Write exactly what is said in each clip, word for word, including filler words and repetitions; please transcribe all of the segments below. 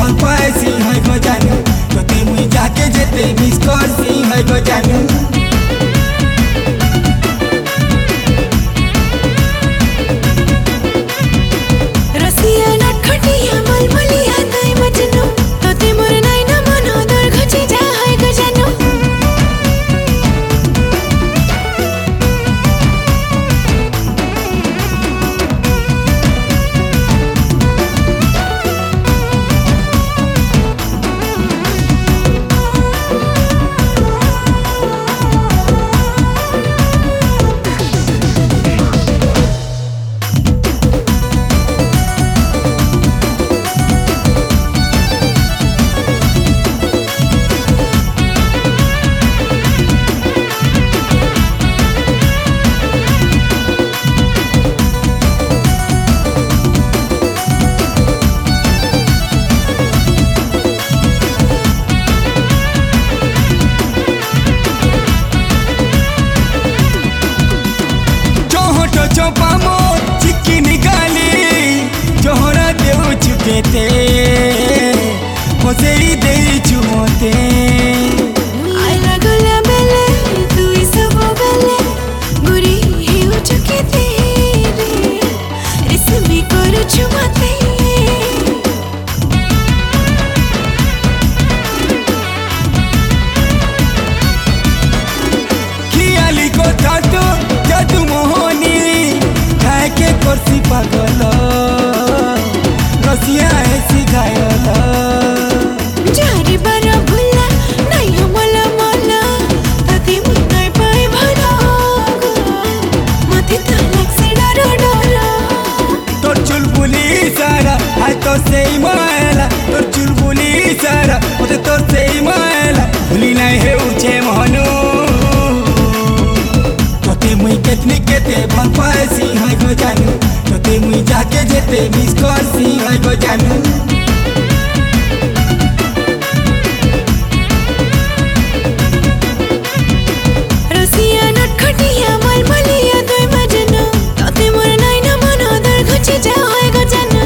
भल पाएसी है गो जानू तोते मुई जाके जेते मिस करसी है गो जानू चिक्की निकाली जोहरा देव चुकेते होसे दे चुमोते आला गोला बेले तू सब बेले गुरी हिउ चुकेते रे रिसमी कर चुमते खियाली को थातो जादू मोहनी के करसी पागल रसिया ऐसी घायल जारी बारा भुला नहीं हमला मला तती मुन्नाई पाए भरा मते तलक से डरो डरो तोर चुलबुली सारा हाय तो से मायला तोर चुलबुली सारा मते तोर से मायला भुली नहीं है उचे महनु तोते मुई केतनी केते भल पाएसी है गो जानू तोते मुई जाके जेते मिस करसी है गो जानू रसिया नटखटिया मलमलिया तोय मजनू तते मोर नाइ ना मन दर घुची जा होय गो जानू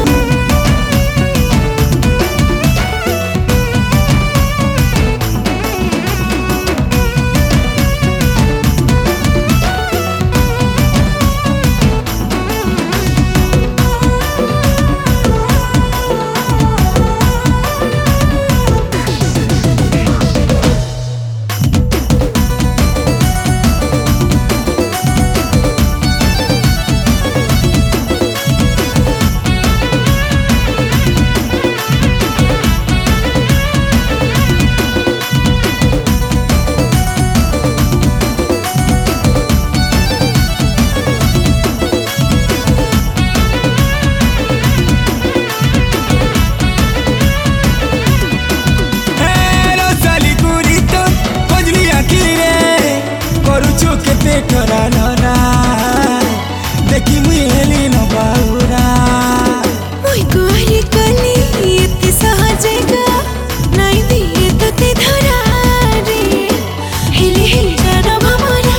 ठोरा नोरा देखी मुई हेली न बाउरा मुई कोहरी कली एते सहजेगा नाइ दिए तते धरा रे हेली हेली जाना भमरा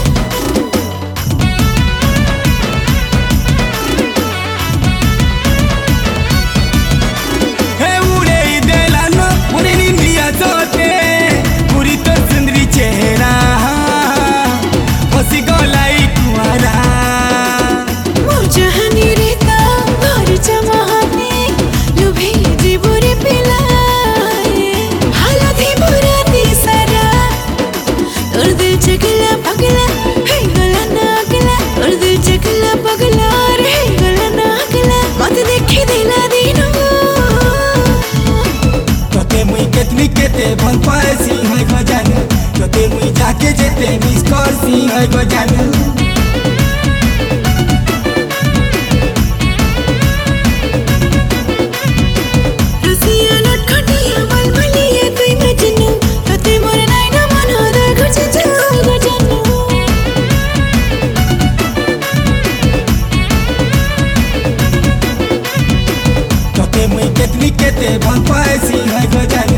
हे उड़े देला न उड़े निंदिया सोते पूरी तो सुंदरी चेहरा हसी गोलाई कुआरा मुझहनी रेता घर जमाने लुभे जीवरे पिलाए हालधी बुरा दिसरा तोर दिल चगला पगला है गला ना अगला तोर दिल चगला पगला रे गला ना अगला मत देखी दिला दिनो तोते मुई केतनी केते भल पाएसी है गो जानू तोते मुई जाके जेते मिस करसी है गो जानू रसिया नटखटिया मलमलिया तोय मजनू तते मोर नाइ ना मन दर घुची जा गो जानू तोते मुई केतनी केते भल पाएसी है गो जानू